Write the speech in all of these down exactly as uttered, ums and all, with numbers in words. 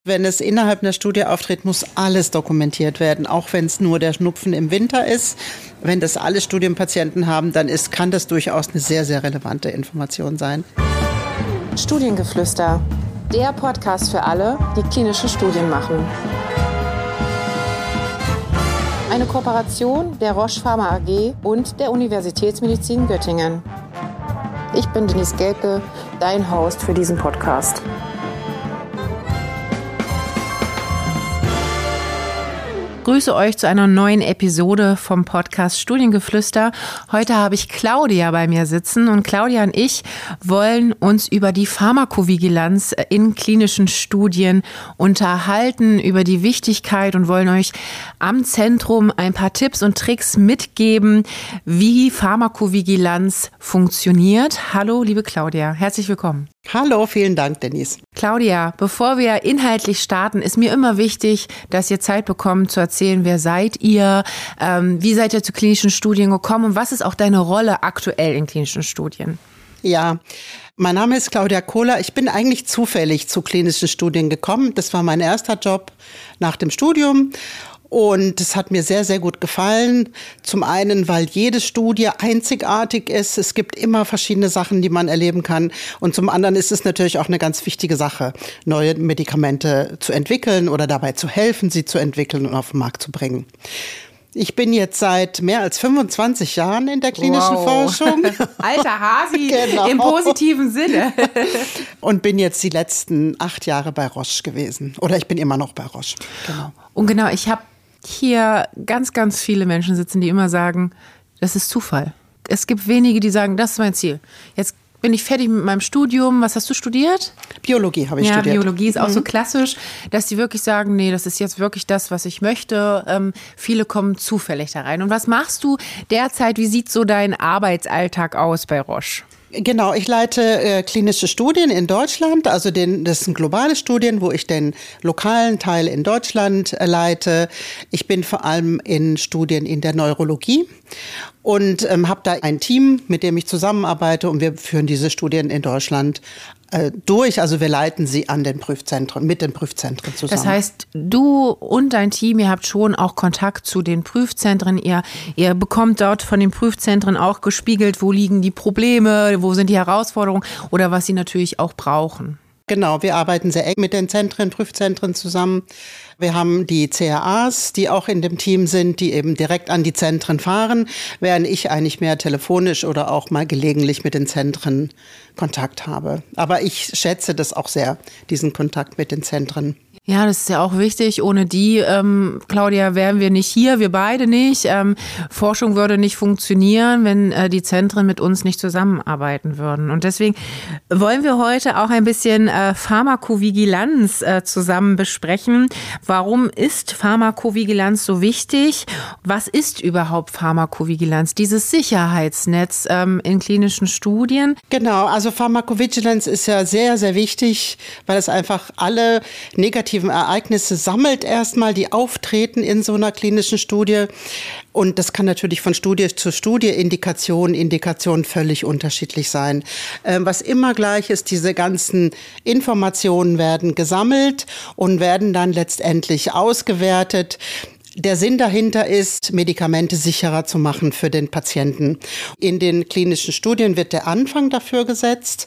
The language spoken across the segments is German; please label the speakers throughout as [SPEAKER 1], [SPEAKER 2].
[SPEAKER 1] Wenn es innerhalb einer Studie auftritt, muss alles dokumentiert werden, auch wenn es nur der Schnupfen im Winter ist. Wenn das alle Studienpatienten haben, dann ist, kann das durchaus eine sehr, sehr relevante Information sein.
[SPEAKER 2] Studiengeflüster, der Podcast für alle, die klinische Studien machen. Eine Kooperation der Roche Pharma A G und der Universitätsmedizin Göttingen. Ich bin Denise Gelke, dein Host für diesen Podcast.
[SPEAKER 3] Grüße euch zu einer neuen Episode vom Podcast Studiengeflüster. Heute habe ich Claudia bei mir sitzen und Claudia und ich wollen uns über die Pharmakovigilanz in klinischen Studien unterhalten, über die Wichtigkeit und wollen euch am Zentrum ein paar Tipps und Tricks mitgeben, wie Pharmakovigilanz funktioniert. Hallo, liebe Claudia, herzlich willkommen.
[SPEAKER 1] Hallo, vielen Dank, Denise.
[SPEAKER 3] Claudia, bevor wir inhaltlich starten, ist mir immer wichtig, dass ihr Zeit bekommt zu erzählen, wer seid ihr, ähm, wie seid ihr zu klinischen Studien gekommen und was ist auch deine Rolle aktuell in klinischen Studien?
[SPEAKER 1] Ja, mein Name ist Claudia Kohler. Ich bin eigentlich zufällig zu klinischen Studien gekommen. Das war mein erster Job nach dem Studium. Und es hat mir sehr, sehr gut gefallen. Zum einen, weil jede Studie einzigartig ist. Es gibt immer verschiedene Sachen, die man erleben kann. Und zum anderen ist es natürlich auch eine ganz wichtige Sache, neue Medikamente zu entwickeln oder dabei zu helfen, sie zu entwickeln und auf den Markt zu bringen. Ich bin jetzt seit mehr als fünfundzwanzig Jahren in der klinischen
[SPEAKER 3] wow.
[SPEAKER 1] Forschung.
[SPEAKER 3] Alter Hasi,
[SPEAKER 1] genau.
[SPEAKER 3] Im positiven Sinne.
[SPEAKER 1] Und bin jetzt die letzten acht Jahre bei Roche gewesen. Oder ich bin immer noch bei Roche. Genau.
[SPEAKER 3] Und genau, ich habe hier ganz, ganz viele Menschen sitzen, die immer sagen, das ist Zufall. Es gibt wenige, die sagen, das ist mein Ziel. Jetzt bin ich fertig mit meinem Studium. Was hast du studiert?
[SPEAKER 1] Biologie habe ich
[SPEAKER 3] ja,
[SPEAKER 1] studiert.
[SPEAKER 3] Ja, Biologie ist auch
[SPEAKER 1] mhm.
[SPEAKER 3] so klassisch, dass die wirklich sagen, nee, das ist jetzt wirklich das, was ich möchte. Ähm, viele kommen zufällig da rein. Und was machst du derzeit? Wie sieht so dein Arbeitsalltag aus bei Roche?
[SPEAKER 1] Genau, ich leite äh, klinische Studien in Deutschland, also den, das sind globale Studien, wo ich den lokalen Teil in Deutschland äh, leite. Ich bin vor allem in Studien in der Neurologie und ähm, habe da ein Team, mit dem ich zusammenarbeite und wir führen diese Studien in Deutschland äh, durch. Also wir leiten sie an den Prüfzentren, mit den Prüfzentren zusammen.
[SPEAKER 3] Das heißt, du und dein Team, ihr habt schon auch Kontakt zu den Prüfzentren. Ihr, ihr bekommt dort von den Prüfzentren auch gespiegelt, wo liegen die Probleme, wo sind die Herausforderungen oder was sie natürlich auch brauchen.
[SPEAKER 1] Genau, wir arbeiten sehr eng mit den Zentren, Prüfzentren zusammen. Wir haben die C R As, die auch in dem Team sind, die eben direkt an die Zentren fahren, während ich eigentlich mehr telefonisch oder auch mal gelegentlich mit den Zentren Kontakt habe. Aber ich schätze das auch sehr, diesen Kontakt mit den Zentren.
[SPEAKER 3] Ja, das ist ja auch wichtig. Ohne die, ähm, Claudia, wären wir nicht hier, wir beide nicht. Ähm, Forschung würde nicht funktionieren, wenn äh, die Zentren mit uns nicht zusammenarbeiten würden. Und deswegen wollen wir heute auch ein bisschen äh, Pharmakovigilanz äh, zusammen besprechen. Warum ist Pharmakovigilanz so wichtig? Was ist überhaupt Pharmakovigilanz? Dieses Sicherheitsnetz ähm, in klinischen Studien?
[SPEAKER 1] Genau, also Pharmakovigilanz ist ja sehr, sehr wichtig, weil es einfach alle negativen Ereignisse sammelt erstmal, die auftreten in so einer klinischen Studie. Und das kann natürlich von Studie zu Studie, Indikation, Indikation völlig unterschiedlich sein. Ähm, was immer gleich ist, diese ganzen Informationen werden gesammelt und werden dann letztendlich ausgewertet. Der Sinn dahinter ist, Medikamente sicherer zu machen für den Patienten. In den klinischen Studien wird der Anfang dafür gesetzt.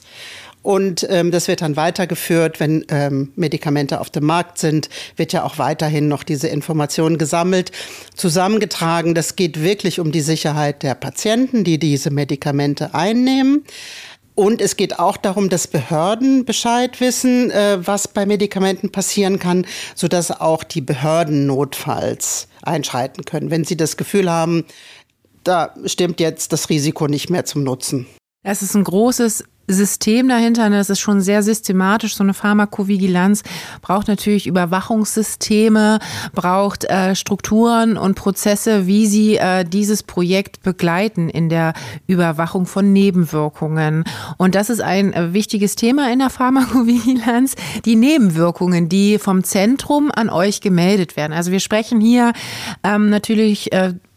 [SPEAKER 1] Und ähm, das wird dann weitergeführt, wenn ähm, Medikamente auf dem Markt sind, wird ja auch weiterhin noch diese Information gesammelt, zusammengetragen. Das geht wirklich um die Sicherheit der Patienten, die diese Medikamente einnehmen. Und es geht auch darum, dass Behörden Bescheid wissen, äh, was bei Medikamenten passieren kann, sodass auch die Behörden notfalls einschreiten können, wenn sie das Gefühl haben, da stimmt jetzt das Risiko nicht mehr zum Nutzen.
[SPEAKER 3] Es ist ein großes System dahinter, das ist schon sehr systematisch, so eine Pharmakovigilanz braucht natürlich Überwachungssysteme, braucht äh, Strukturen und Prozesse, wie sie äh, dieses Projekt begleiten in der Überwachung von Nebenwirkungen. Und das ist ein äh, wichtiges Thema in der Pharmakovigilanz, die Nebenwirkungen, die vom Zentrum an euch gemeldet werden. Also wir sprechen hier ähm, natürlich äh,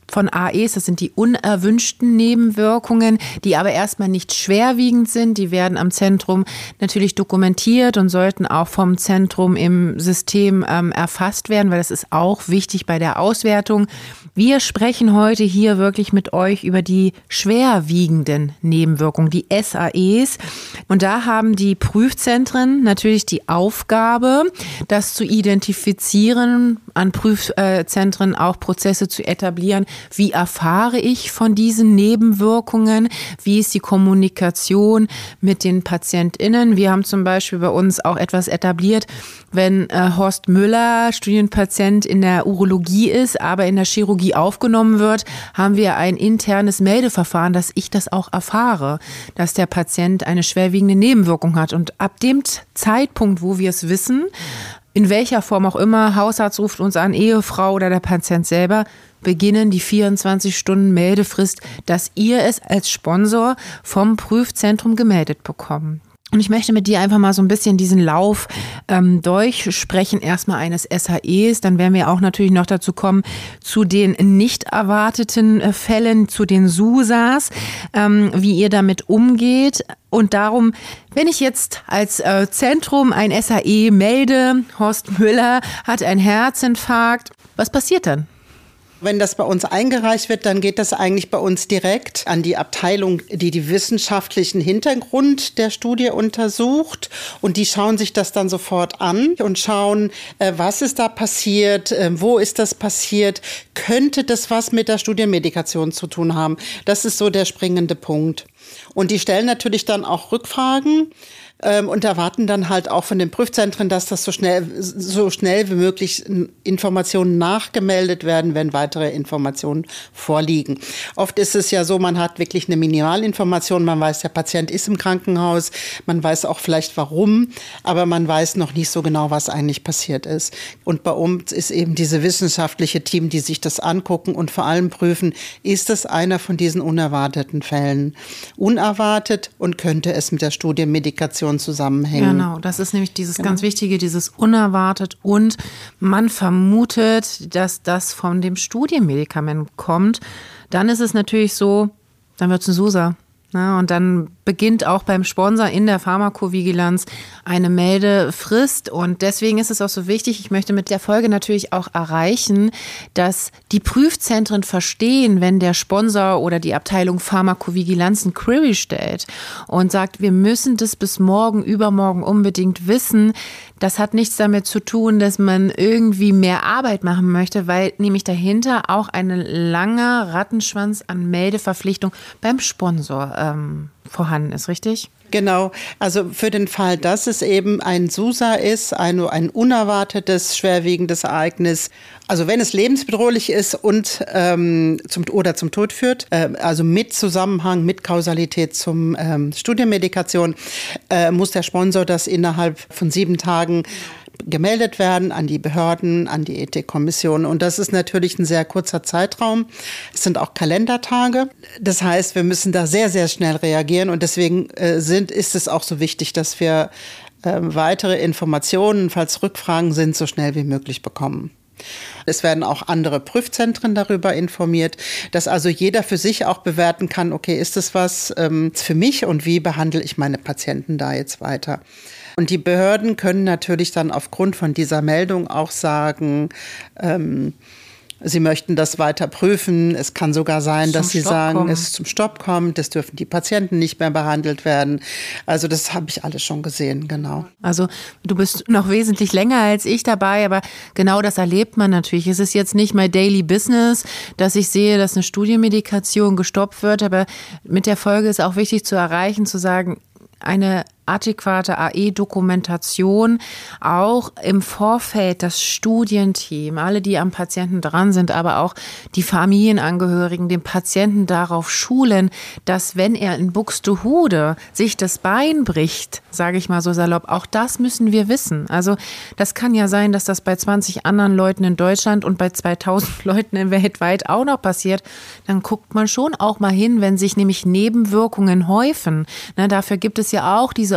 [SPEAKER 3] von A Es, das sind die unerwünschten Nebenwirkungen, die aber erstmal nicht schwerwiegend sind. Die werden am Zentrum natürlich dokumentiert und sollten auch vom Zentrum im System ähm, erfasst werden, weil das ist auch wichtig bei der Auswertung. Wir sprechen heute hier wirklich mit euch über die schwerwiegenden Nebenwirkungen, die S A Es. Und da haben die Prüfzentren natürlich die Aufgabe, das zu identifizieren, an Prüfzentren auch Prozesse zu etablieren. Wie erfahre ich von diesen Nebenwirkungen? Wie ist die Kommunikation mit den PatientInnen? Wir haben zum Beispiel bei uns auch etwas etabliert, wenn äh, Horst Müller Studienpatient in der Urologie ist, aber in der Chirurgie aufgenommen wird, haben wir ein internes Meldeverfahren, dass ich das auch erfahre, dass der Patient eine schwerwiegende Nebenwirkung hat. Und ab dem Zeitpunkt, wo wir es wissen, in welcher Form auch immer, Hausarzt ruft uns an, Ehefrau oder der Patient selber, beginnen die vierundzwanzig Stunden Meldefrist, dass ihr es als Sponsor vom Prüfzentrum gemeldet bekommt. Und ich möchte mit dir einfach mal so ein bisschen diesen Lauf ähm, durchsprechen. Erstmal eines S A Es, dann werden wir auch natürlich noch dazu kommen zu den nicht erwarteten äh, Fällen, zu den S U S As, ähm, wie ihr damit umgeht. Und darum, wenn ich jetzt als äh, Zentrum ein S A E melde, Horst Müller hat einen Herzinfarkt, was passiert dann?
[SPEAKER 1] Wenn das bei uns eingereicht wird, dann geht das eigentlich bei uns direkt an die Abteilung, die die wissenschaftlichen Hintergrund der Studie untersucht. Und die schauen sich das dann sofort an und schauen, äh, was ist da passiert, äh, wo ist das passiert, könnte das was mit der Studienmedikation zu tun haben. Das ist so der springende Punkt. Und die stellen natürlich dann auch Rückfragen. Ähm, und erwarten dann halt auch von den Prüfzentren, dass das so schnell, so schnell wie möglich Informationen nachgemeldet werden, wenn weitere Informationen vorliegen. Oft ist es ja so, man hat wirklich eine Minimalinformation, man weiß, der Patient ist im Krankenhaus, man weiß auch vielleicht warum, aber man weiß noch nicht so genau, was eigentlich passiert ist. Und bei uns ist eben diese wissenschaftliche Team, die sich das angucken und vor allem prüfen, ist es einer von diesen unerwarteten Fällen? Unerwartet und könnte es mit der Studienmedikation zusammenhängen.
[SPEAKER 3] Genau, das ist nämlich dieses genau. ganz Wichtige, dieses unerwartet und man vermutet, dass das von dem Studienmedikament kommt. Dann ist es natürlich so, dann wird es ein S U S A. Ja, und dann beginnt auch beim Sponsor in der Pharmakovigilanz eine Meldefrist. Und deswegen ist es auch so wichtig, ich möchte mit der Folge natürlich auch erreichen, dass die Prüfzentren verstehen, wenn der Sponsor oder die Abteilung Pharmakovigilanz ein Query stellt und sagt, wir müssen das bis morgen, übermorgen unbedingt wissen. Das hat nichts damit zu tun, dass man irgendwie mehr Arbeit machen möchte, weil nämlich dahinter auch ein langer Rattenschwanz an Meldeverpflichtung beim Sponsor ähm, vorhanden ist, richtig?
[SPEAKER 1] Genau, also für den Fall, dass es eben ein S U S A ist, ein, ein unerwartetes, schwerwiegendes Ereignis, also wenn es lebensbedrohlich ist und ähm, zum, oder zum Tod führt, äh, also mit Zusammenhang, mit Kausalität zum ähm, Studienmedikation, äh, muss der Sponsor das innerhalb von sieben Tagen gemeldet werden an die Behörden, an die Ethikkommission. Und das ist natürlich ein sehr kurzer Zeitraum. Es sind auch Kalendertage. Das heißt, wir müssen da sehr, sehr schnell reagieren. Und deswegen äh, sind, ist es auch so wichtig, dass wir äh, weitere Informationen, falls Rückfragen sind, so schnell wie möglich bekommen. Es werden auch andere Prüfzentren darüber informiert, dass also jeder für sich auch bewerten kann, okay, ist das was ähm, für mich und wie behandle ich meine Patienten da jetzt weiter? Und die Behörden können natürlich dann aufgrund von dieser Meldung auch sagen, ähm, sie möchten das weiter prüfen. Es kann sogar sein, dass sie sagen, es zum Stopp kommt, es dürfen die Patienten nicht mehr behandelt werden. Also das habe ich alles schon gesehen, genau.
[SPEAKER 3] Also du bist noch wesentlich länger als ich dabei, aber genau das erlebt man natürlich. Es ist jetzt nicht my daily business, dass ich sehe, dass eine Studienmedikation gestoppt wird, aber mit der Folge ist auch wichtig zu erreichen, zu sagen, eine adäquate A E-Dokumentation, auch im Vorfeld das Studienteam, alle, die am Patienten dran sind, aber auch die Familienangehörigen, den Patienten darauf schulen, dass wenn er in Buxtehude sich das Bein bricht, sage ich mal so salopp, auch das müssen wir wissen. Also das kann ja sein, dass das bei zwanzig anderen Leuten in Deutschland und bei zweitausend Leuten weltweit auch noch passiert. Dann guckt man schon auch mal hin, wenn sich nämlich Nebenwirkungen häufen. Na, dafür gibt es ja auch diese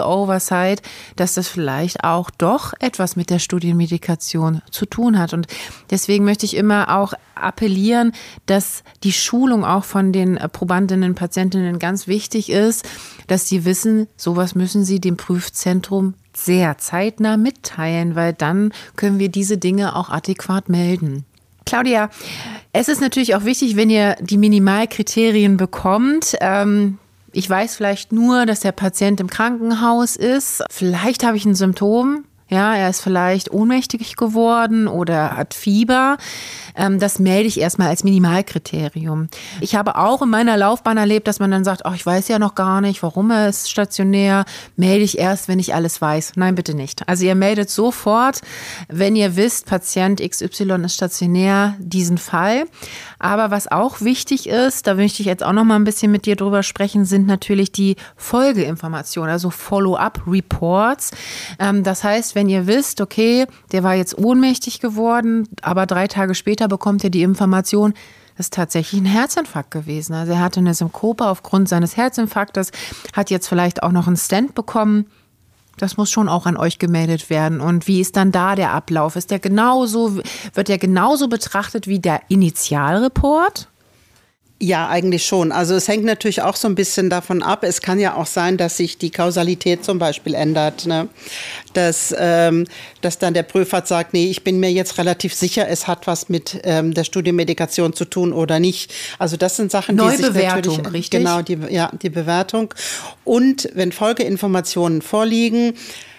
[SPEAKER 3] diese Oversight, dass das vielleicht auch doch etwas mit der Studienmedikation zu tun hat. Und deswegen möchte ich immer auch appellieren, dass die Schulung auch von den Probandinnen, Patientinnen ganz wichtig ist, dass sie wissen, sowas müssen sie dem Prüfzentrum sehr zeitnah mitteilen, weil dann können wir diese Dinge auch adäquat melden. Claudia, es ist natürlich auch wichtig, wenn ihr die Minimalkriterien bekommt. Ähm, ich weiß vielleicht nur, dass der Patient im Krankenhaus ist. Vielleicht habe ich ein Symptom. Ja, er ist vielleicht ohnmächtig geworden oder hat Fieber. Das melde ich erstmal als Minimalkriterium. Ich habe auch in meiner Laufbahn erlebt, dass man dann sagt, oh, ich weiß ja noch gar nicht, warum er ist stationär. Melde ich erst, wenn ich alles weiß. Nein, bitte nicht. Also ihr meldet sofort, wenn ihr wisst, Patient X Y ist stationär, diesen Fall. Aber was auch wichtig ist, da möchte ich jetzt auch noch mal ein bisschen mit dir drüber sprechen, sind natürlich die Folgeinformationen, also Follow-up-Reports. Das heißt, wenn ihr wisst, okay, der war jetzt ohnmächtig geworden, aber drei Tage später bekommt ihr die Information, das ist tatsächlich ein Herzinfarkt gewesen. Also er hatte eine Synkope aufgrund seines Herzinfarktes, hat jetzt vielleicht auch noch einen Stent bekommen. Das muss schon auch an euch gemeldet werden. Und wie ist dann da der Ablauf? Ist der genauso, wird der genauso betrachtet wie der Initialreport?
[SPEAKER 1] Ja, eigentlich schon. Also es hängt natürlich auch so ein bisschen davon ab. Es kann ja auch sein, dass sich die Kausalität zum Beispiel ändert. Ne? Dass, ähm, dass dann der Prüfarzt sagt, nee, ich bin mir jetzt relativ sicher, es hat was mit ähm, der Studienmedikation zu tun oder nicht. Also das sind Sachen, die sich natürlich...
[SPEAKER 3] Neubewertung, richtig?
[SPEAKER 1] Genau, die, ja, die Bewertung. Und wenn Folgeinformationen vorliegen,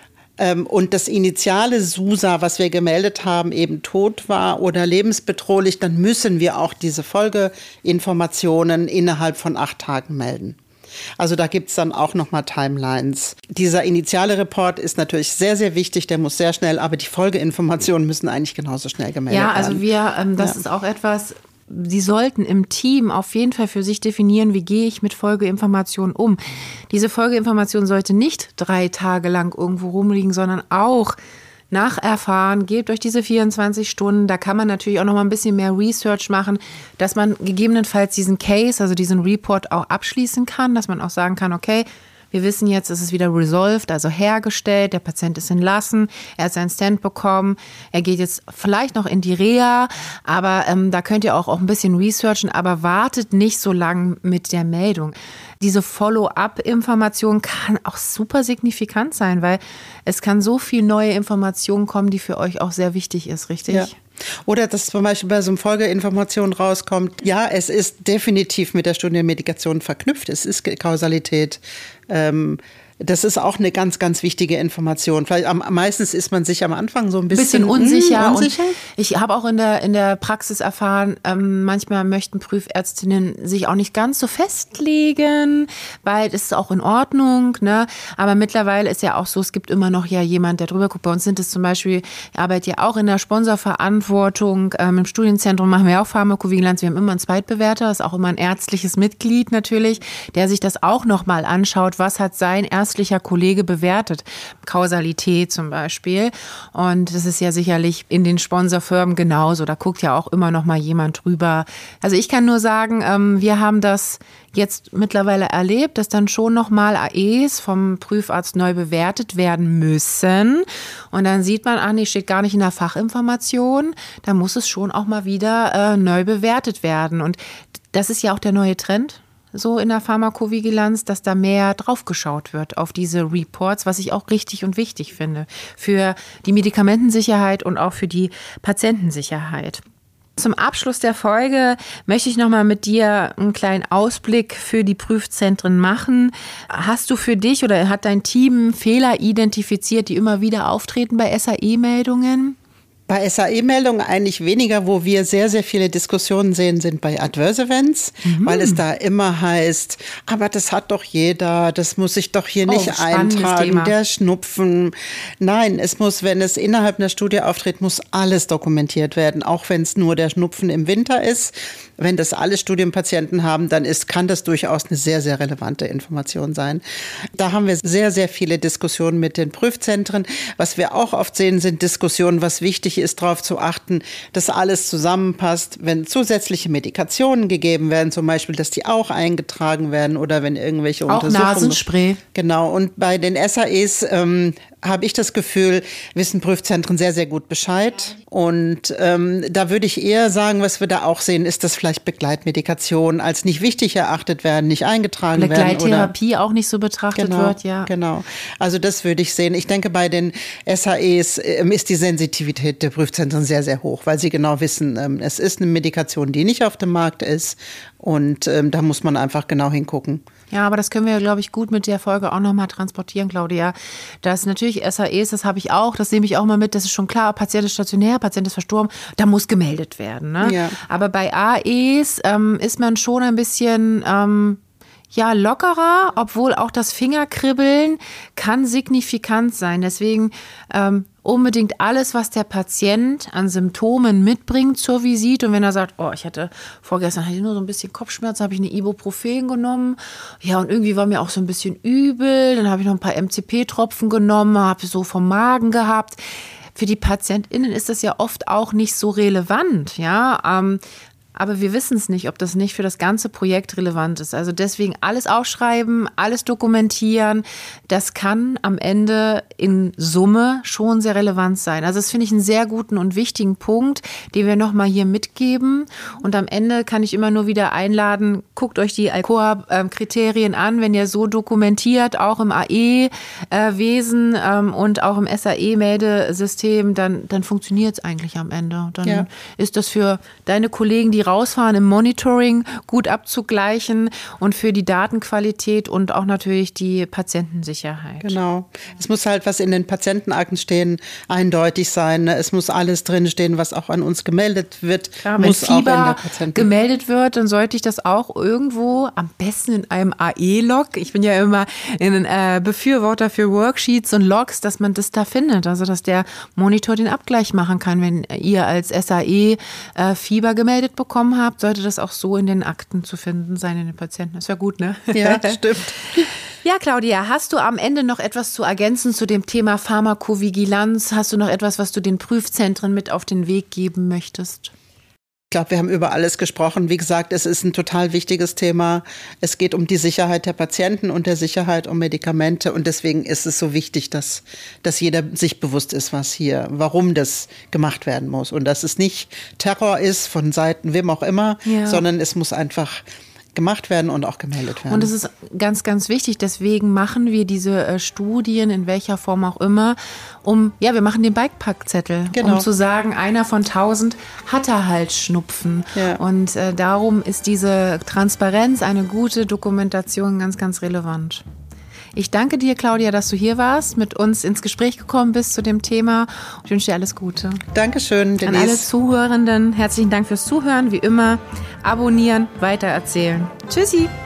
[SPEAKER 1] und das initiale SUSA, was wir gemeldet haben, eben tot war oder lebensbedrohlich, dann müssen wir auch diese Folgeinformationen innerhalb von acht Tagen melden. Also da gibt's dann auch nochmal Timelines. Dieser initiale Report ist natürlich sehr, sehr wichtig, der muss sehr schnell, aber die Folgeinformationen müssen eigentlich genauso schnell gemeldet werden.
[SPEAKER 3] Ja, also wir, ähm, das ja. ist auch etwas... Sie sollten im Team auf jeden Fall für sich definieren, wie gehe ich mit Folgeinformationen um. Diese Folgeinformation sollte nicht drei Tage lang irgendwo rumliegen, sondern auch nacherfahren, gebt euch diese vierundzwanzig Stunden. Da kann man natürlich auch noch mal ein bisschen mehr Research machen, dass man gegebenenfalls diesen Case, also diesen Report auch abschließen kann, dass man auch sagen kann, okay, wir wissen jetzt, es ist wieder resolved, also hergestellt, der Patient ist entlassen, er hat seinen Stent bekommen, er geht jetzt vielleicht noch in die Reha, aber ähm, da könnt ihr auch, auch ein bisschen researchen, aber wartet nicht so lang mit der Meldung. Diese Follow-up-Information kann auch super signifikant sein, weil es kann so viel neue Informationen kommen, die für euch auch sehr wichtig ist, richtig?
[SPEAKER 1] Ja. Oder dass zum Beispiel bei so einer Folgeinformation rauskommt, ja, es ist definitiv mit der Studienmedikation verknüpft, es ist Kausalität. Ähm, das ist auch eine ganz, ganz wichtige Information. Vielleicht am, meistens ist man sich am Anfang so ein bisschen,
[SPEAKER 3] bisschen unsicher.
[SPEAKER 1] Mh, unsicher.
[SPEAKER 3] Und ich habe auch in der, in der Praxis erfahren, ähm, manchmal möchten Prüfärztinnen sich auch nicht ganz so festlegen, weil das ist auch in Ordnung. Ne? Aber mittlerweile ist ja auch so, es gibt immer noch ja jemand, der drüber guckt. Bei uns sind es zum Beispiel, ich arbeite ja auch in der Sponsorverantwortung. Ähm, Im Studienzentrum machen wir auch Pharmakovigilanz. Wir haben immer einen Zweitbewerter, das ist auch immer ein ärztliches Mitglied natürlich, der sich das auch nochmal anschaut, was hat sein ärztlicher Kollege bewertet. Kausalität zum Beispiel. Und das ist ja sicherlich in den Sponsorfirmen genauso. Da guckt ja auch immer noch mal jemand drüber. Also ich kann nur sagen, wir haben das jetzt mittlerweile erlebt, dass dann schon noch mal A Es vom Prüfarzt neu bewertet werden müssen. Und dann sieht man, ah nee, steht gar nicht in der Fachinformation. Da muss es schon auch mal wieder äh, neu bewertet werden. Und das ist ja auch der neue Trend. So in der Pharmakovigilanz, dass da mehr draufgeschaut wird auf diese Reports, was ich auch richtig und wichtig finde für die Medikamentensicherheit und auch für die Patientensicherheit. Zum Abschluss der Folge möchte ich noch mal mit dir einen kleinen Ausblick für die Prüfzentren machen. Hast du für dich oder hat dein Team Fehler identifiziert, die immer wieder auftreten bei S A E-Meldungen?
[SPEAKER 1] Bei S A E-Meldungen eigentlich weniger, wo wir sehr, sehr viele Diskussionen sehen, sind bei Adverse Events, mhm. weil es da immer heißt, aber das hat doch jeder, das muss ich doch hier oh, nicht eintragen, Thema. Der Schnupfen. Nein, es muss, wenn es innerhalb einer Studie auftritt, muss alles dokumentiert werden, auch wenn es nur der Schnupfen im Winter ist. Wenn das alle Studienpatienten haben, dann ist, kann das durchaus eine sehr, sehr relevante Information sein. Da haben wir sehr, sehr viele Diskussionen mit den Prüfzentren. Was wir auch oft sehen, sind Diskussionen, was wichtig wichtig ist, darauf zu achten, dass alles zusammenpasst. Wenn zusätzliche Medikationen gegeben werden, zum Beispiel, dass die auch eingetragen werden oder wenn irgendwelche
[SPEAKER 3] auch
[SPEAKER 1] Untersuchungen. Auch
[SPEAKER 3] Nasenspray.
[SPEAKER 1] Genau. Und bei den S A Es ähm, habe ich das Gefühl, wissen Prüfzentren sehr, sehr gut Bescheid. Und ähm, da würde ich eher sagen, was wir da auch sehen, ist, dass vielleicht Begleitmedikationen als nicht wichtig erachtet werden, nicht eingetragen werden.
[SPEAKER 3] Begleittherapie auch nicht so betrachtet
[SPEAKER 1] genau,
[SPEAKER 3] wird, ja.
[SPEAKER 1] Genau. Also das würde ich sehen. Ich denke, bei den S A Es ähm, ist die Sensitivität der Prüfzentren sehr, sehr hoch, weil sie genau wissen, ähm, es ist eine Medikation, die nicht auf dem Markt ist. Und ähm, da muss man einfach genau hingucken.
[SPEAKER 3] Ja, aber das können wir, glaube ich, gut mit der Folge auch nochmal transportieren, Claudia. Das natürlich S A Es, das habe ich auch, das nehme ich auch mal mit, das ist schon klar, Patient ist stationär, Patient ist verstorben, da muss gemeldet werden. Ne? Ja. Aber bei A Es ähm, ist man schon ein bisschen... Ähm, Ja, lockerer, obwohl auch das Fingerkribbeln kann signifikant sein. Deswegen ähm, unbedingt alles, was der Patient an Symptomen mitbringt zur Visite. Und wenn er sagt, oh, ich hatte vorgestern hatte ich nur so ein bisschen Kopfschmerzen, habe ich eine Ibuprofen genommen. Ja, und irgendwie war mir auch so ein bisschen übel. Dann habe ich noch ein paar M C P-Tropfen genommen, habe so vom Magen gehabt. Für die PatientInnen ist das ja oft auch nicht so relevant, ja. Ähm, Aber wir wissen es nicht, ob das nicht für das ganze Projekt relevant ist. Also deswegen alles aufschreiben, alles dokumentieren. Das kann am Ende in Summe schon sehr relevant sein. Also das finde ich einen sehr guten und wichtigen Punkt, den wir nochmal hier mitgeben. Und am Ende kann ich immer nur wieder einladen, guckt euch die Alcoa-Kriterien an, wenn ihr so dokumentiert, auch im A E-Wesen und auch im S A E-Meldesystem, dann, dann funktioniert es eigentlich am Ende. Dann ja. ist das für deine Kollegen, die rausfahren im Monitoring gut abzugleichen und für die Datenqualität und auch natürlich die Patientensicherheit.
[SPEAKER 1] Genau. Es muss halt, was in den Patientenakten stehen, eindeutig sein. Es muss alles drinstehen, was auch an uns gemeldet wird.
[SPEAKER 3] Klar, wenn muss Fieber auch in der gemeldet wird, dann sollte ich das auch irgendwo, am besten in einem A E-Log. Ich bin ja immer ein äh, Befürworter für Worksheets und Logs, dass man das da findet. Also, dass der Monitor den Abgleich machen kann, wenn ihr als S A E äh, Fieber gemeldet bekommt. bekommen habt, sollte das auch so in den Akten zu finden sein, in den Patienten. Das wäre gut, ne?
[SPEAKER 1] Ja, stimmt.
[SPEAKER 3] Ja, Claudia, hast du am Ende noch etwas zu ergänzen zu dem Thema Pharmakovigilanz? Hast du noch etwas, was du den Prüfzentren mit auf den Weg geben möchtest?
[SPEAKER 1] Ich glaube, wir haben über alles gesprochen. Wie gesagt, es ist ein total wichtiges Thema. Es geht um die Sicherheit der Patienten und der Sicherheit um Medikamente. Und deswegen ist es so wichtig, dass, dass jeder sich bewusst ist, was hier, warum das gemacht werden muss. Und dass es nicht Terror ist von Seiten wem auch immer, ja. sondern es muss einfach gemacht werden und auch gemeldet werden.
[SPEAKER 3] Und das ist ganz, ganz wichtig. Deswegen machen wir diese äh, Studien, in welcher Form auch immer, um, ja, wir machen den Bikepackzettel, genau. um zu sagen, einer von tausend hatte halt Schnupfen. Ja. Und äh, darum ist diese Transparenz, eine gute Dokumentation ganz, ganz relevant. Ich danke dir, Claudia, dass du hier warst, mit uns ins Gespräch gekommen bist zu dem Thema. Ich wünsche dir alles Gute.
[SPEAKER 1] Dankeschön, Denise.
[SPEAKER 3] An alle Zuhörenden, herzlichen Dank fürs Zuhören. Wie immer, abonnieren, weitererzählen. Tschüssi.